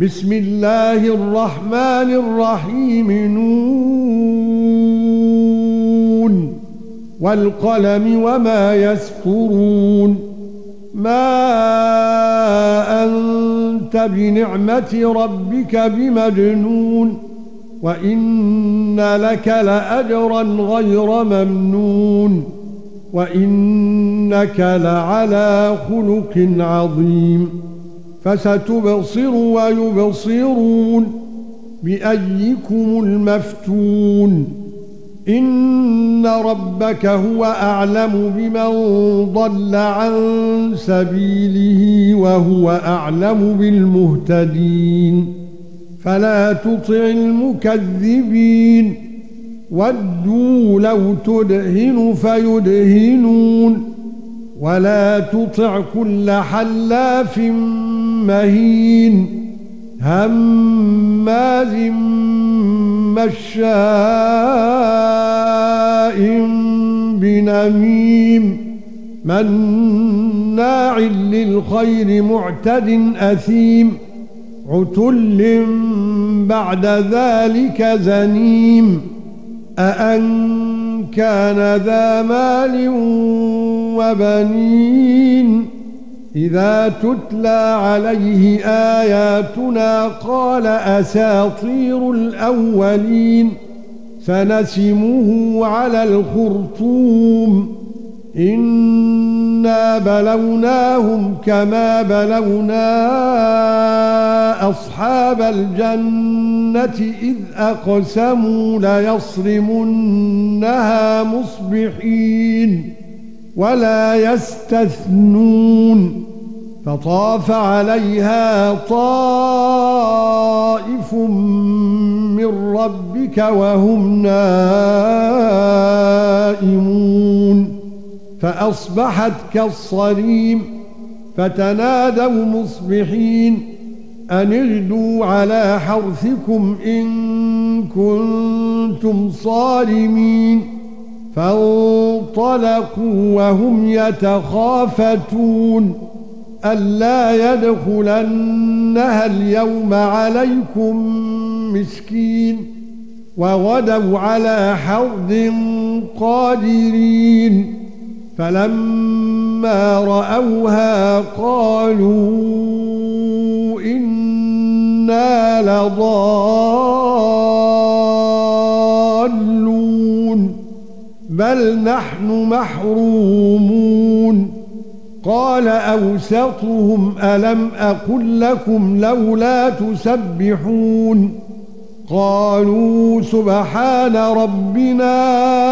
بسم الله الرحمن الرحيم نون والقلم وما يسطرون ما أنت بنعمة ربك بمجنون وإن لك لأجرا غير ممنون وإنك لعلى خلق عظيم فستبصر ويبصرون بأيكم المفتون إن ربك هو أعلم بمن ضل عن سبيله وهو أعلم بالمهتدين فلا تطع المكذبين ودوا لو تدهن فيدهنون ولا تطع كل حلاف مهين هماز مشاء بنميم مناع للخير معتد أثيم عتل بعد ذلك زنيم أأن كان ذا مال وبنين إذا تتلى عليه آياتنا قال أساطير الأولين سنسمه على الخرطوم إنا بلوناهم كما بلونا أصحاب الجنة إذ أقسموا ليصرمنها مصبحين ولا يستثنون فطاف عليها طائف من ربك وهم نائمون فأصبحت كالصريم فتنادوا مصبحين أن اغدوا على حرثكم إن كنتم صارمين فانطلقوا وهم يتخافتون ألا يدخلنها اليوم عليكم مسكين وغدوا على حرد قادرين فلما رأوها قالوا إنا لضالون بل نحن محرومون قال أوسطهم ألم أقل لكم لولا تسبحون قالوا سبحان ربنا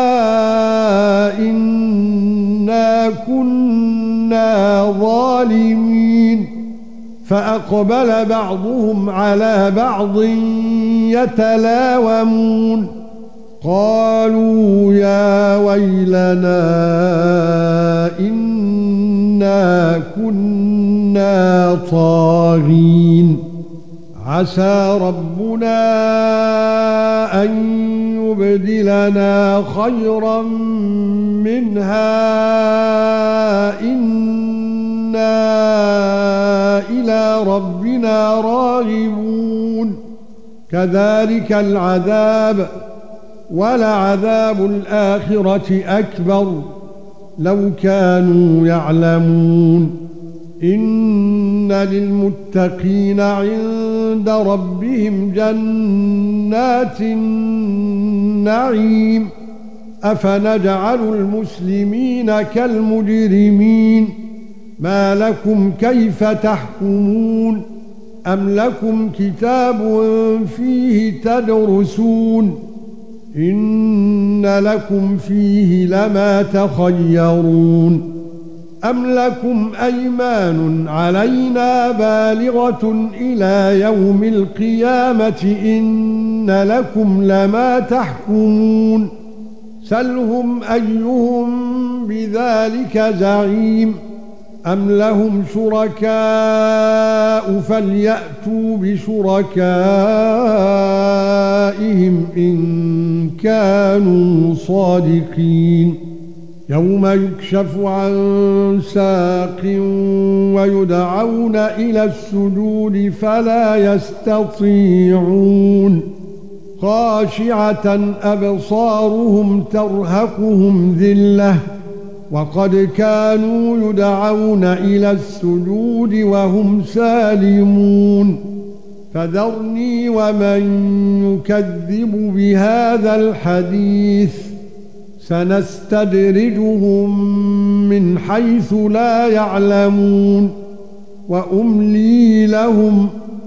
إنا كنا ظالمين فأقبل بعضهم على بعض يتلاومون قالوا يا ويلنا إنا كنا طاغين عسى ربنا أن يبدلنا خيرا منها إنا إلى ربنا راغبون كذلك العذاب ولعذاب الآخرة أكبر لو كانوا يعلمون إن للمتقين عند ربهم جنات النعيم أفنجعل المسلمين كالمجرمين ما لكم كيف تحكمون أم لكم كتاب فيه تدرسون إن لكم فيه لما تخيرون أم لكم أيمان علينا بالغة إلى يوم القيامة إن لكم لما تحكمون سلهم أيهم بذلك زعيم أم لهم شركاء فليأتوا بشركائهم إن كانوا صادقين يوم يكشف عن ساق ويدعون إلى السجود فلا يستطيعون خاشعة أبصارهم ترهقهم ذلة وقد كانوا يدعون إلى السجود وهم سالمون فذرني ومن يكذب بهذا الحديث سنستدرجهم من حيث لا يعلمون وأملي لهم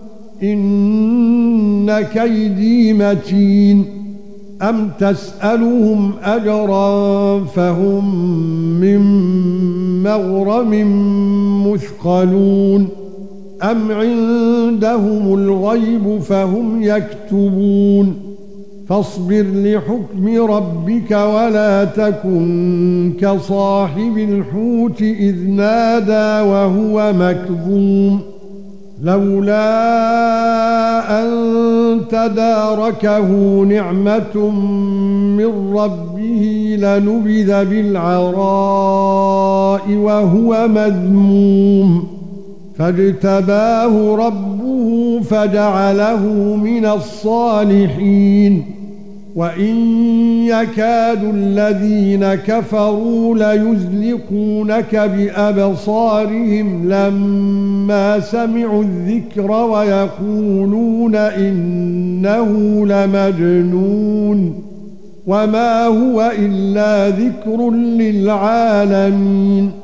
إن كيدي متين أم تسألهم أجرا فهم من مغرم مثقلون أم عندهم الغيب فهم يكتبون فاصبر لحكم ربك ولا تكن كصاحب الحوت إذ نادى وهو مكظوم لولا أن تداركه نعمة من ربه لنبذ بالعراء وهو مذموم فاجتباه ربه فجعله من الصالحين وإن يكاد الذين كفروا ليزلقونك بأبصارهم لما سمعوا الذكر ويقولون إنه لمجنون وما هو إلا ذكر للعالمين